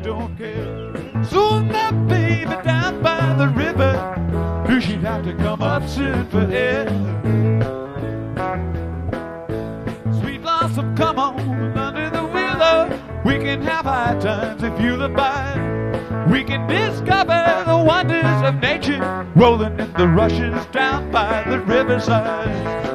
don't care. Soon my baby down by the river, knew she'd have to come up soon for air. Sweet blossom, come on under the willow. We can have high times if you'll abide. We can discover the wonders of nature, rolling in the rushes down by the riverside.